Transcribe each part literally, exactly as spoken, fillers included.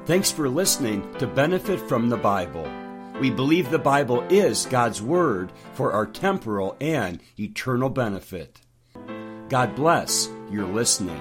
Thanks for listening to Benefit from the Bible. We believe the Bible is God's Word for our temporal and eternal benefit. God bless your listening.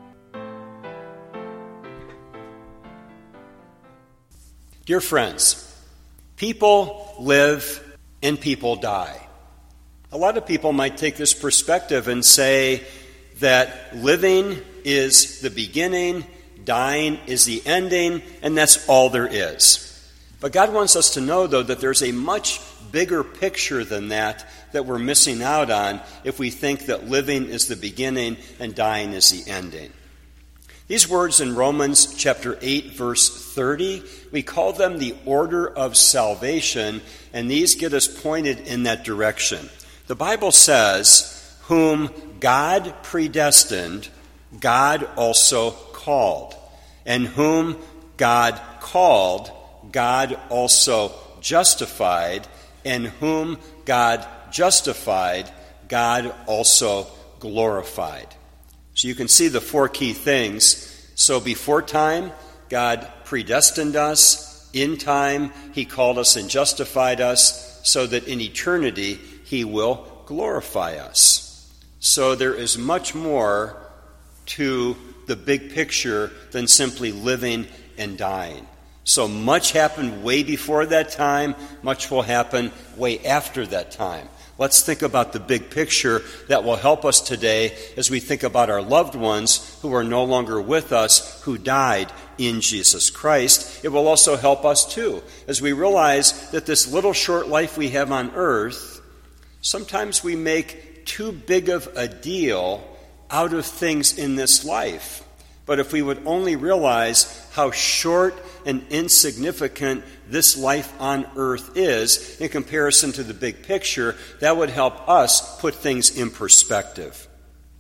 Dear friends, people live and people die. A lot of people might take this perspective and say that living is the beginning, dying is the ending, and that's all there is. But God wants us to know, though, that there's a much bigger picture than that that we're missing out on if we think that living is the beginning and dying is the ending. These words in Romans chapter eight, verse thirty, we call them the order of salvation, and these get us pointed in that direction. The Bible says, whom God predestined, God also called. And whom God called, God also justified. And whom God justified, God also glorified. So you can see the four key things. So before time, God predestined us. In time, He called us and justified us, so that in eternity, He will glorify us. So there is much more to the big picture than simply living and dying. So much happened way before that time. Much will happen way after that time. Let's think about the big picture that will help us today as we think about our loved ones who are no longer with us, who died in Jesus Christ. It will also help us too, as we realize that this little short life we have on earth, sometimes we make too big of a deal out of things in this life. But if we would only realize how short and insignificant this life on earth is in comparison to the big picture, that would help us put things in perspective.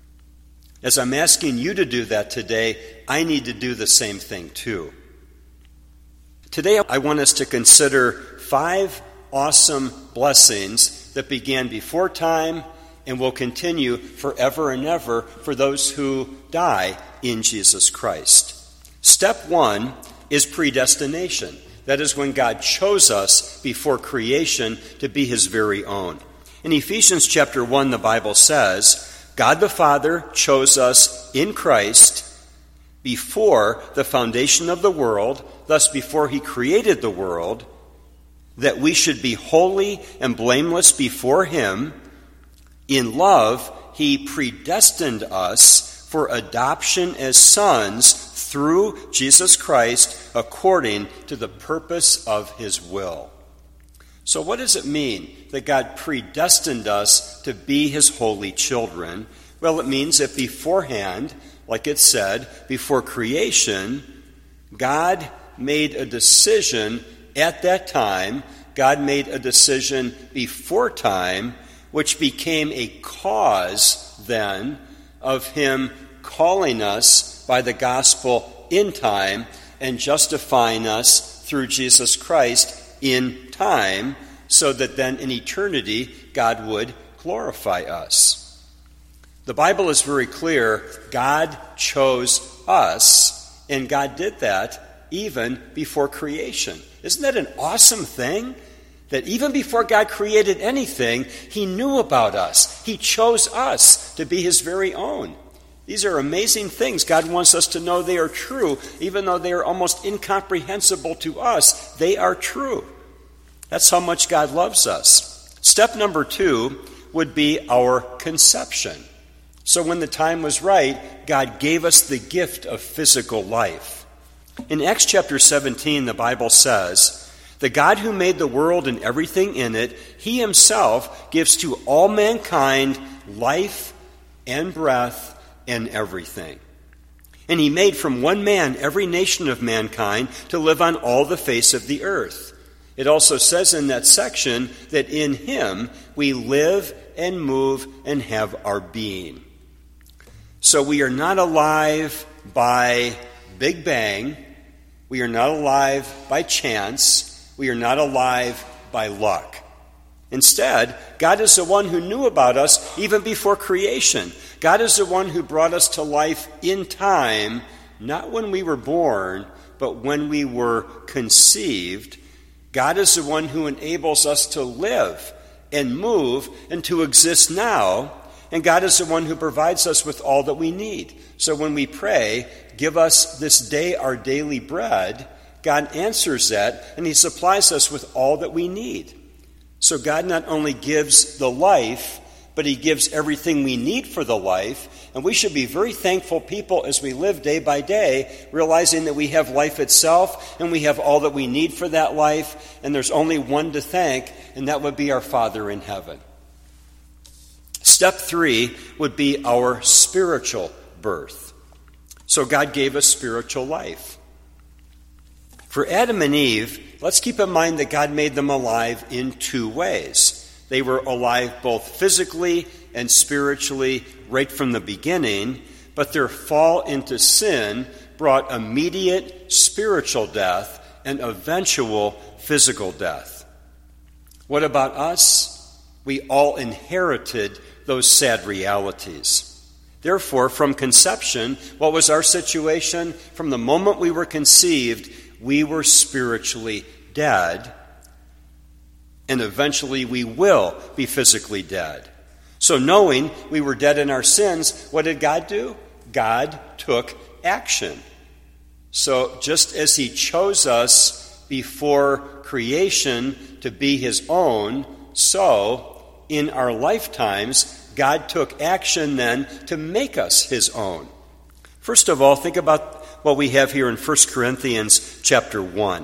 As I'm asking you to do that today, I need to do the same thing too. Today, I want us to consider five awesome blessings that began before time and will continue forever and ever for those who die in Jesus Christ. Step one is predestination. That is when God chose us before creation to be His very own. In Ephesians chapter one, the Bible says, God the Father chose us in Christ before the foundation of the world, thus before He created the world, that we should be holy and blameless before Him. In love, He predestined us for adoption as sons through Jesus Christ according to the purpose of His will. So what does it mean that God predestined us to be His holy children? Well, it means that beforehand, like it said, before creation, God made a decision at that time. God made a decision before time, which became a cause then of Him calling us by the gospel in time and justifying us through Jesus Christ in time, so that then in eternity God would glorify us. The Bible is very clear. God chose us, and God did that even before creation. Isn't that an awesome thing? That even before God created anything, He knew about us. He chose us to be His very own. These are amazing things. God wants us to know they are true, even though they are almost incomprehensible to us. They are true. That's how much God loves us. Step number two would be our conception. So when the time was right, God gave us the gift of physical life. In Acts chapter seventeen, the Bible says, the God who made the world and everything in it, He Himself gives to all mankind life and breath and everything. And He made from one man every nation of mankind to live on all the face of the earth. It also says in that section that in Him we live and move and have our being. So we are not alive by Big Bang. We are not alive by chance. We are not alive by luck. Instead, God is the one who knew about us even before creation. God is the one who brought us to life in time not when we were born, but when we were conceived, God is the one who enables us to live and move and to exist now, and God is the one who provides us with all that we need. So when we pray, give us this day our daily bread, God answers that, and he supplies us with all that we need. So God not only gives the life, but he gives everything we need for the life, and we should be very thankful people as we live day by day, realizing that we have life itself, and we have all that we need for that life, and there's only one to thank, and that would be our Father in heaven. Step three would be our spiritual birth. So God gave us spiritual life. For Adam and Eve, let's keep in mind that God made them alive in two ways. They were alive both physically and spiritually right from the beginning, but their fall into sin brought immediate spiritual death and eventual physical death. What about us? We all inherited those sad realities. Therefore, from conception, what was our situation? From the moment we were conceived, we were spiritually dead, and eventually we will be physically dead. So knowing we were dead in our sins, what did God do? God took action. So just as he chose us before creation to be his own, so in our lifetimes, God took action then to make us his own. First of all, think about what we have here in First Corinthians chapter one.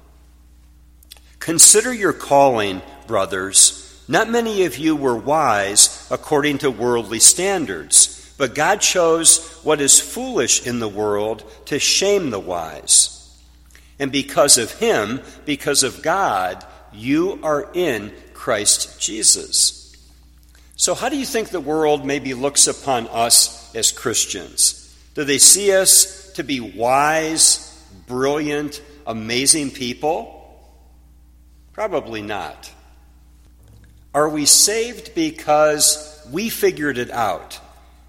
Consider your calling, brothers. Not many of you were wise according to worldly standards, but God chose what is foolish in the world to shame the wise. And because of him, because of God, you are in Christ Jesus. So how do you think the world maybe looks upon us as Christians? Do they see us to be wise, brilliant, amazing people? Probably not. Are we saved because we figured it out?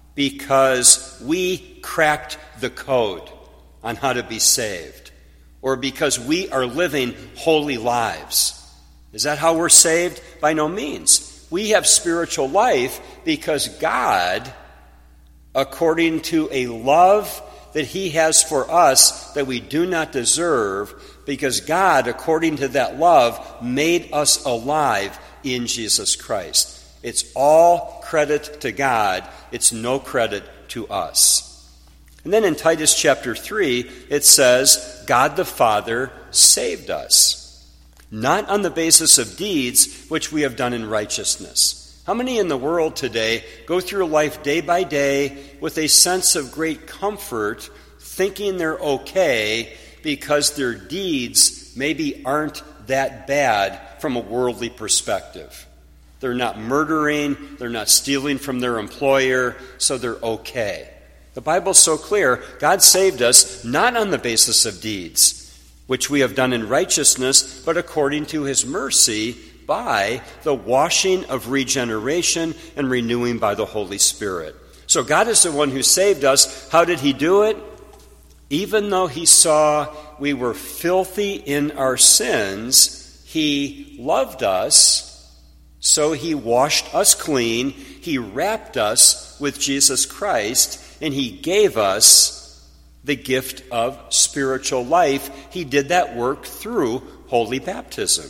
Because we cracked the code on how to be saved? Or because we are living holy lives? Is that how we're saved? By no means. We have spiritual life because God, according to a love that he has for us that we do not deserve, because God, according to that love, made us alive in Jesus Christ. It's all credit to God. It's no credit to us. And then in Titus chapter three, it says, God the Father saved us, not on the basis of deeds which we have done in righteousness. How many in the world today go through life day by day with a sense of great comfort, thinking they're okay because their deeds maybe aren't that bad from a worldly perspective? They're not murdering, they're not stealing from their employer, so they're okay. The Bible's so clear. God saved us not on the basis of deeds which we have done in righteousness, but according to his mercy by the washing of regeneration and renewing by the Holy Spirit. So God is the one who saved us. How did he do it? Even though he saw we were filthy in our sins, he loved us, so he washed us clean. He wrapped us with Jesus Christ, and he gave us the gift of spiritual life. He did that work through holy baptism.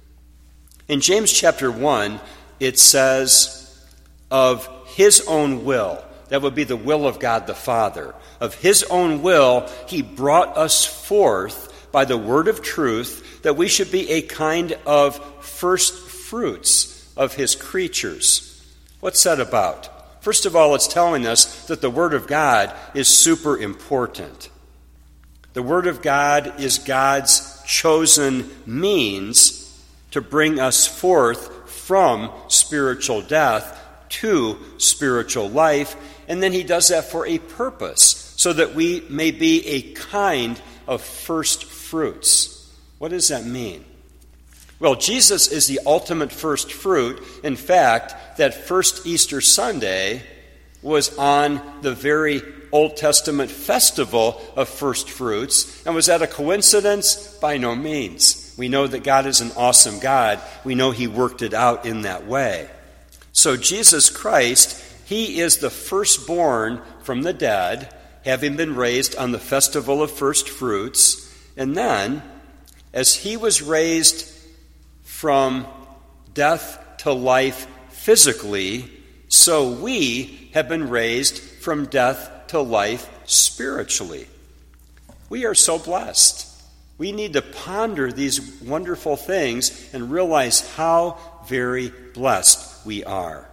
In James chapter one, it says, of his own will, that would be the will of God the Father, of his own will, he brought us forth by the word of truth, that we should be a kind of first fruits of his creatures. What's that about? First of all, it's telling us that the Word of God is super important. The Word of God is God's chosen means to bring us forth from spiritual death to spiritual life, and then he does that for a purpose, so that we may be a kind of first fruits. What does that mean? Well, Jesus is the ultimate first fruit. In fact, that first Easter Sunday was on the very Old Testament festival of first fruits. And was that a coincidence? By no means. We know that God is an awesome God. We know he worked it out in that way. So Jesus Christ, he is the firstborn from the dead, having been raised on the festival of first fruits. And then, as he was raised from death to life physically, so we have been raised from death to life spiritually. We are so blessed. We need to ponder these wonderful things and realize how very blessed we are.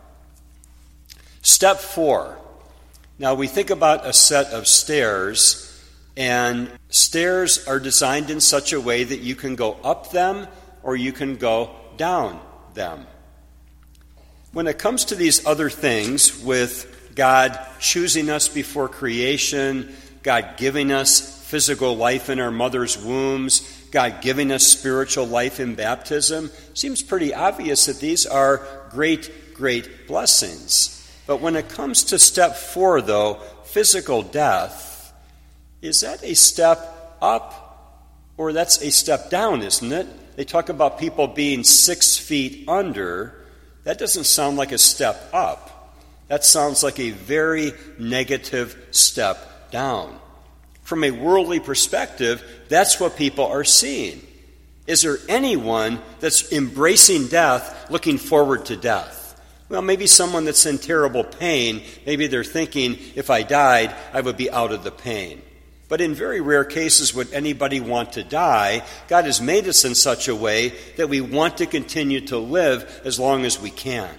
Step four. Now we think about a set of stairs, and stairs are designed in such a way that you can go up them or you can go down them. When it comes to these other things, with God choosing us before creation, God giving us physical life in our mother's wombs, God giving us spiritual life in baptism, seems pretty obvious that these are great, great blessings. But when it comes to step four, though, physical death, is that a step up or that's a step down, isn't it? They talk about people being six feet under. That doesn't sound like a step up. That sounds like a very negative step down. From a worldly perspective, that's what people are seeing. Is there anyone that's embracing death, looking forward to death? Well, maybe someone that's in terrible pain, maybe they're thinking, if I died, I would be out of the pain. But in very rare cases would anybody want to die. God has made us in such a way that we want to continue to live as long as we can.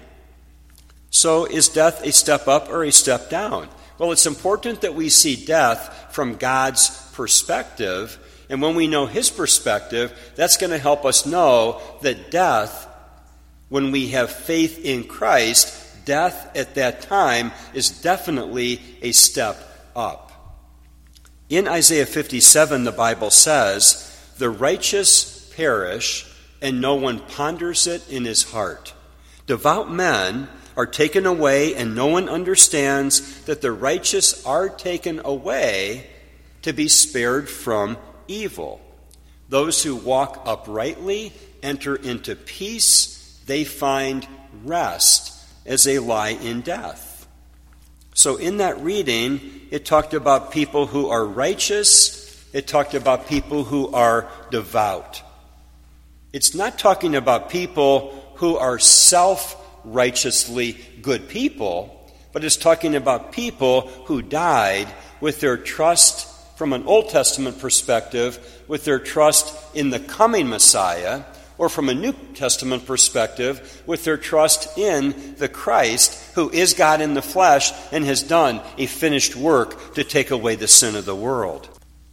So is death a step up or a step down? Well, it's important that we see death from God's perspective. And when we know his perspective, that's going to help us know that death, when we have faith in Christ, death at that time is definitely a step up. In Isaiah fifty-seven, the Bible says, "The righteous perish, and no one ponders it in his heart. Devout men are taken away, and no one understands that the righteous are taken away to be spared from evil. Those who walk uprightly enter into peace. They find rest as they lie in death." So in that reading, it talked about people who are righteous. It talked about people who are devout. It's not talking about people who are self-righteously good people, but it's talking about people who died with their trust, from an Old Testament perspective, with their trust in the coming Messiah, or from a New Testament perspective, with their trust in the Christ, who is God in the flesh and has done a finished work to take away the sin of the world.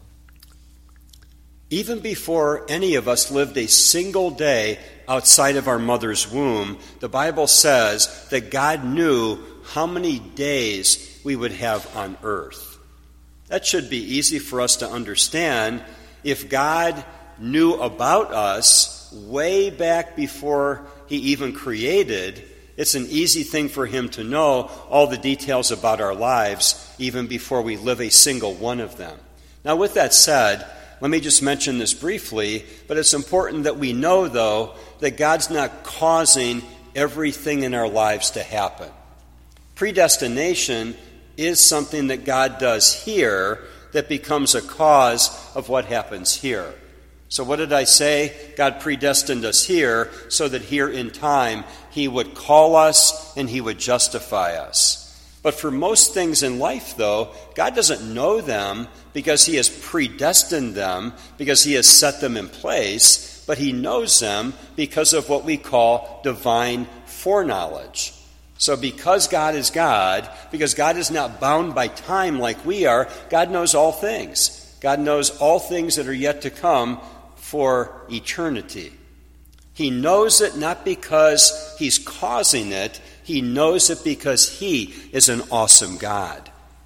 Even before any of us lived a single day outside of our mother's womb, the Bible says that God knew how many days we would have on earth. That should be easy for us to understand. If God knew about us way back before he even created, it's an easy thing for him to know all the details about our lives even before we live a single one of them. Now, with that said, let me just mention this briefly, but it's important that we know, though, that God's not causing everything in our lives to happen. Predestination is something that God does here that becomes a cause of what happens here. So what did I say? God predestined us here so that here in time he would call us and he would justify us. But for most things in life, though, God doesn't know them because he has predestined them, because he has set them in place, but he knows them because of what we call divine foreknowledge. So because God is God, because God is not bound by time like we are, God knows all things. God knows all things that are yet to come for eternity. He knows it not because he's causing it. He knows it because he is an awesome God.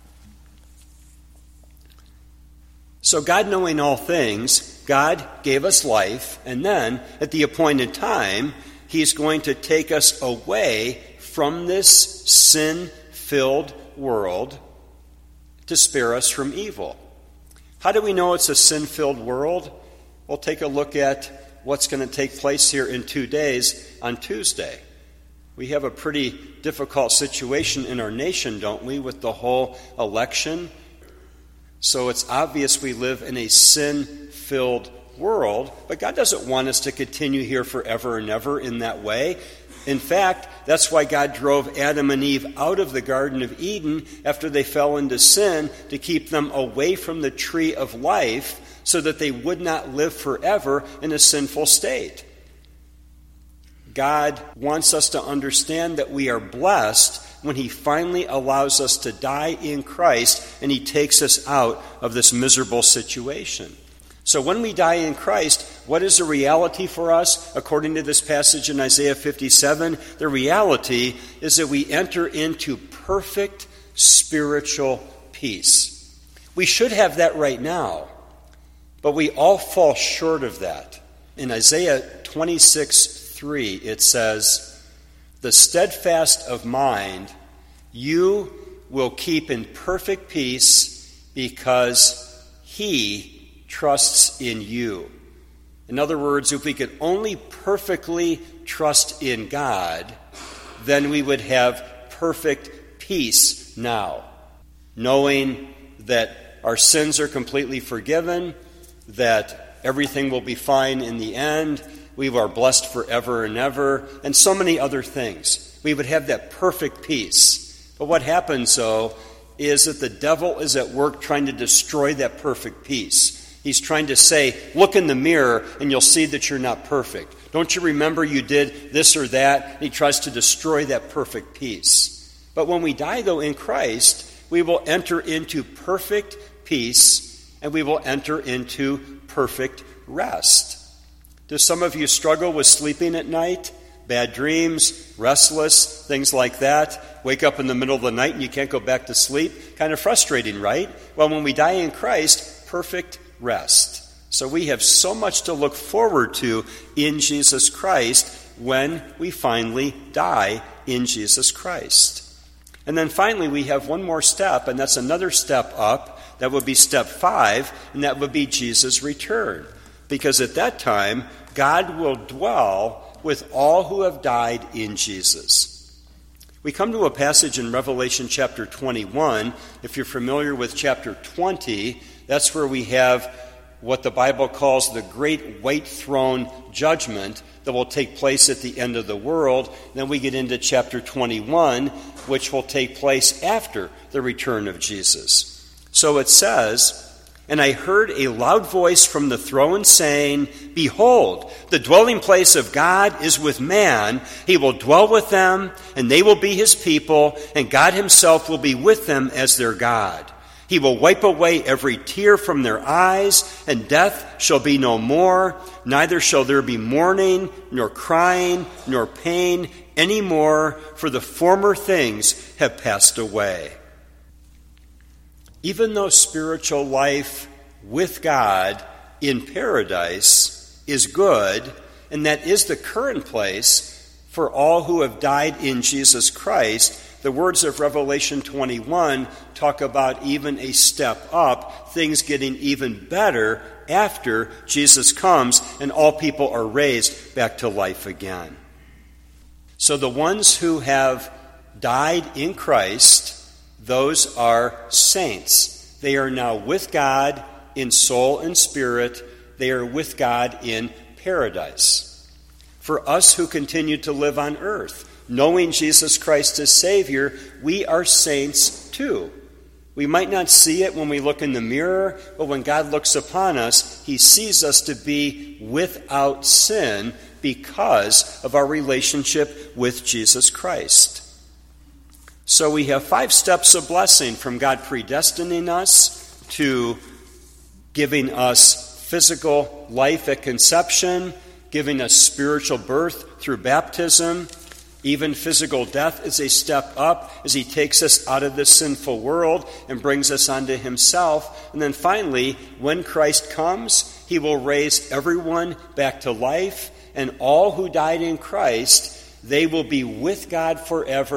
So God knowing all things, God gave us life, and then at the appointed time, he's going to take us away from this sin-filled world to spare us from evil. How do we know it's a sin-filled world? We'll take a look at what's going to take place here in two days on Tuesday. We have a pretty difficult situation in our nation, don't we, with the whole election? So it's obvious we live in a sin-filled world, but God doesn't want us to continue here forever and ever in that way. In fact, that's why God drove Adam and Eve out of the Garden of Eden after they fell into sin, to keep them away from the tree of life so that they would not live forever in a sinful state. God wants us to understand that we are blessed when he finally allows us to die in Christ and he takes us out of this miserable situation. So when we die in Christ, what is the reality for us? According to this passage in Isaiah fifty-seven, the reality is that we enter into perfect spiritual peace. We should have that right now, but we all fall short of that. In Isaiah twenty-six three, it says, "The steadfast of mind you will keep in perfect peace because he trusts in you." In other words, if we could only perfectly trust in God, then we would have perfect peace now, knowing that our sins are completely forgiven, that everything will be fine in the end, we are blessed forever and ever, and so many other things. We would have that perfect peace. But what happens, though, is that the devil is at work trying to destroy that perfect peace. He's trying to say, look in the mirror and you'll see that you're not perfect. Don't you remember you did this or that? And he tries to destroy that perfect peace. But when we die, though, in Christ, we will enter into perfect peace and we will enter into perfect rest. Do some of you struggle with sleeping at night? Bad dreams, restless, things like that. Wake up in the middle of the night and you can't go back to sleep. Kind of frustrating, right? Well, when we die in Christ, perfect rest. So we have so much to look forward to in Jesus Christ when we finally die in Jesus Christ. And then finally we have one more step, and that's another step up. That would be step five, and that would be Jesus' return. Because at that time, God will dwell with all who have died in Jesus. We come to a passage in Revelation chapter twenty-one. If you're familiar with chapter twenty, that's where we have what the Bible calls the great white throne judgment that will take place at the end of the world. Then we get into chapter twenty-one, which will take place after the return of Jesus. So it says, "And I heard a loud voice from the throne saying, 'Behold, the dwelling place of God is with man. He will dwell with them, and they will be his people, and God himself will be with them as their God. He will wipe away every tear from their eyes, and death shall be no more. Neither shall there be mourning, nor crying, nor pain any more, for the former things have passed away.'" Even though spiritual life with God in paradise is good, and that is the current place for all who have died in Jesus Christ, the words of Revelation twenty-one talk about even a step up, things getting even better after Jesus comes and all people are raised back to life again. So the ones who have died in Christ, those are saints. They are now with God in soul and spirit. They are with God in paradise. For us who continue to live on earth, knowing Jesus Christ as Savior, we are saints too. We might not see it when we look in the mirror, but when God looks upon us, he sees us to be without sin because of our relationship with Jesus Christ. So we have five steps of blessing, from God predestining us to giving us physical life at conception, giving us spiritual birth through baptism. Even physical death is a step up as he takes us out of this sinful world and brings us unto himself. And then finally, when Christ comes, he will raise everyone back to life, and all who died in Christ, they will be with God forever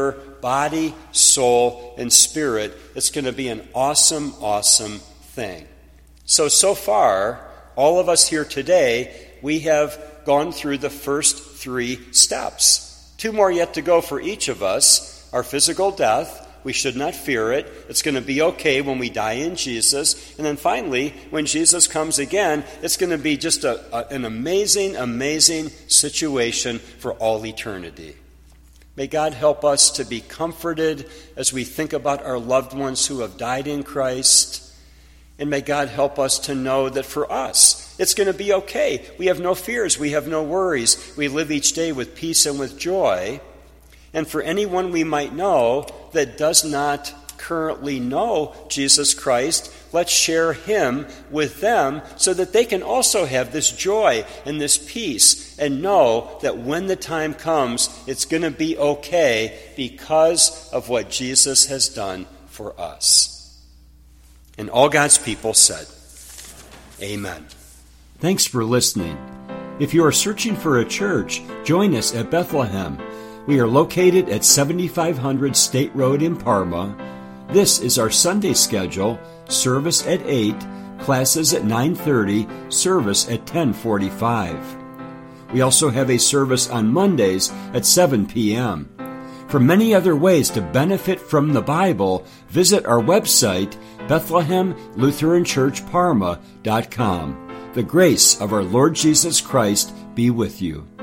body, soul, and spirit. It's going to be an awesome, awesome thing. So, so far, all of us here today, we have gone through the first three steps. Two more yet to go for each of us. Our physical death, we should not fear it. It's going to be okay when we die in Jesus. And then finally, when Jesus comes again, it's going to be just a, a, an amazing, amazing situation for all eternity. May God help us to be comforted as we think about our loved ones who have died in Christ. And may God help us to know that for us, it's going to be okay. We have no fears. We have no worries. We live each day with peace and with joy. And for anyone we might know that does not currently know Jesus Christ, let's share him with them so that they can also have this joy and this peace and know that when the time comes, it's going to be okay because of what Jesus has done for us. And all God's people said, Amen. Thanks for listening. If you are searching for a church, join us at Bethlehem. We are located at seventy-five hundred State Road in Parma. This is our Sunday schedule: service at eight, classes at nine thirty, service at ten forty-five. We also have a service on Mondays at seven p.m. For many other ways to benefit from the Bible, visit our website, Bethlehem Lutheran Church Parma dot com. The grace of our Lord Jesus Christ be with you.